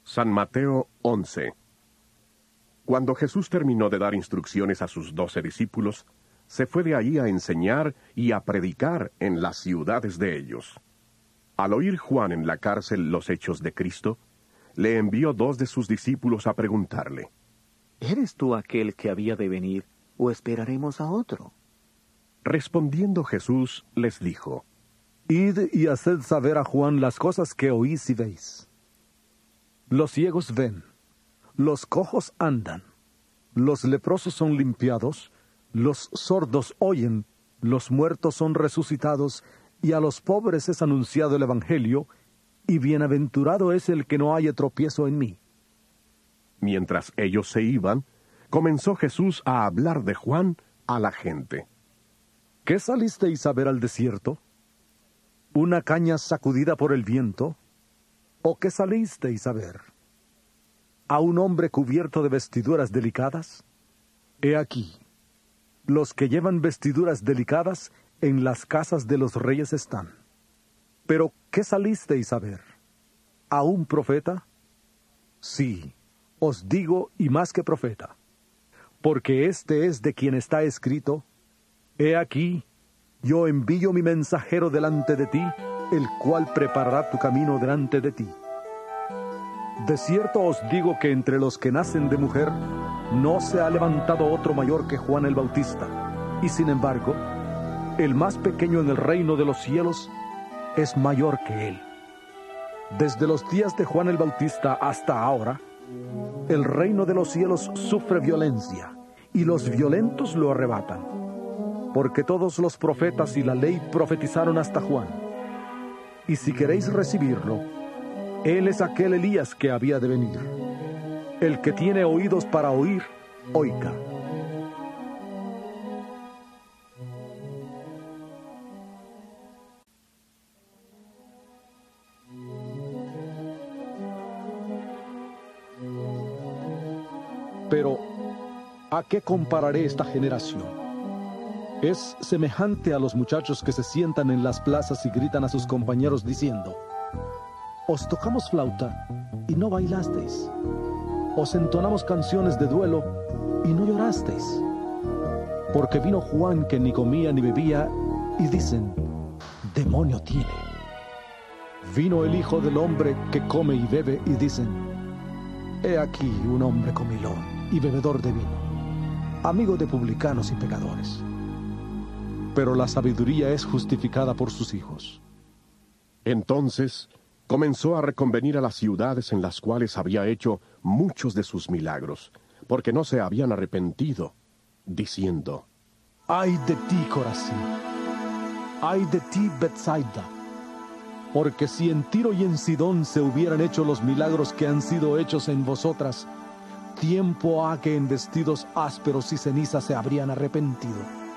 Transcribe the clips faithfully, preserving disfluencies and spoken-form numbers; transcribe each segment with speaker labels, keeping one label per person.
Speaker 1: San Mateo once. Cuando Jesús terminó de dar instrucciones a sus doce discípulos, se fue de allí a enseñar y a predicar en las ciudades de ellos. Al oír Juan en la cárcel los hechos de Cristo, le envió dos de sus discípulos a preguntarle:
Speaker 2: ¿Eres tú aquel que había de venir, o esperaremos a otro?
Speaker 1: Respondiendo Jesús les dijo:
Speaker 3: Id y haced saber a Juan las cosas que oís y veis. Los ciegos ven, los cojos andan, los leprosos son limpiados, los sordos oyen, los muertos son resucitados, y a los pobres es anunciado el Evangelio, y bienaventurado es el que no haya tropiezo en mí.
Speaker 1: Mientras ellos se iban, comenzó Jesús a hablar de Juan a la gente.
Speaker 3: ¿Qué salisteis a ver al desierto? ¿Una caña sacudida por el viento? ¿O qué salisteis a ver? ¿A un hombre cubierto de vestiduras delicadas? He aquí, los que llevan vestiduras delicadas en las casas de los reyes están. ¿Pero qué salisteis a ver? ¿A un profeta? Sí, os digo, y más que profeta, porque este es de quien está escrito: He aquí, yo envío mi mensajero delante de ti, el cual preparará tu camino delante de ti. De cierto os digo que entre los que nacen de mujer no se ha levantado otro mayor que Juan el Bautista, y sin embargo, el más pequeño en el reino de los cielos es mayor que él. Desde los días de Juan el Bautista hasta ahora, el reino de los cielos sufre violencia, y los violentos lo arrebatan. Porque todos los profetas y la ley profetizaron hasta Juan. Y si queréis recibirlo, él es aquel Elías que había de venir. El que tiene oídos para oír, oiga. Pero, ¿a qué compararé esta generación? Es semejante a los muchachos que se sientan en las plazas y gritan a sus compañeros diciendo: Os tocamos flauta y no bailasteis. Os entonamos canciones de duelo y no llorasteis. Porque vino Juan que ni comía ni bebía y dicen: demonio tiene. Vino el Hijo del Hombre que come y bebe y dicen: he aquí un hombre comilón y bebedor de vino, amigo de publicanos y pecadores. Pero la sabiduría es justificada por sus hijos.
Speaker 1: Entonces comenzó a reconvenir a las ciudades en las cuales había hecho muchos de sus milagros, porque no se habían arrepentido, diciendo:
Speaker 3: ¡Ay de ti, Corazín! ¡Ay de ti, Betsaida! Porque si en Tiro y en Sidón se hubieran hecho los milagros que han sido hechos en vosotras, tiempo ha que en vestidos ásperos y cenizas se habrían arrepentido.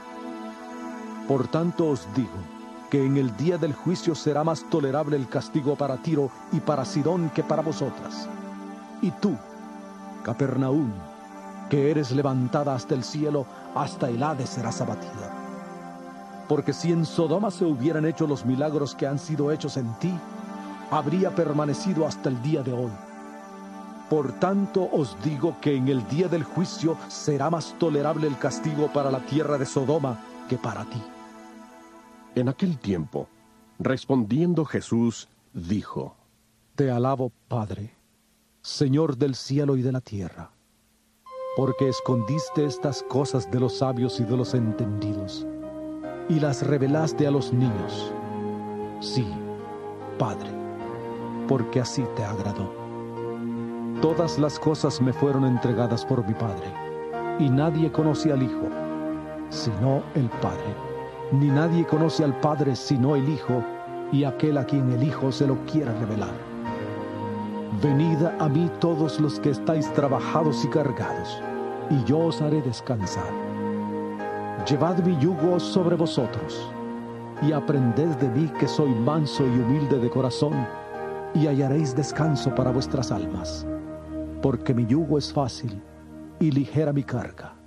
Speaker 3: Por tanto os digo, que en el día del juicio será más tolerable el castigo para Tiro y para Sidón que para vosotras. Y tú, Capernaum, que eres levantada hasta el cielo, hasta el Hades serás abatida. Porque si en Sodoma se hubieran hecho los milagros que han sido hechos en ti, habría permanecido hasta el día de hoy. Por tanto os digo que en el día del juicio será más tolerable el castigo para la tierra de Sodoma que para ti.
Speaker 1: En aquel tiempo, respondiendo Jesús, dijo:
Speaker 3: Te alabo, Padre, Señor del cielo y de la tierra, porque escondiste estas cosas de los sabios y de los entendidos, y las revelaste a los niños. Sí, Padre, porque así te agradó. Todas las cosas me fueron entregadas por mi Padre, y nadie conoce al Hijo, sino el Padre, ni nadie conoce al Padre sino el Hijo, y aquel a quien el Hijo se lo quiera revelar. Venid a mí todos los que estáis trabajados y cargados, y yo os haré descansar. Llevad mi yugo sobre vosotros, y aprended de mí que soy manso y humilde de corazón, y hallaréis descanso para vuestras almas, porque mi yugo es fácil y ligera mi carga.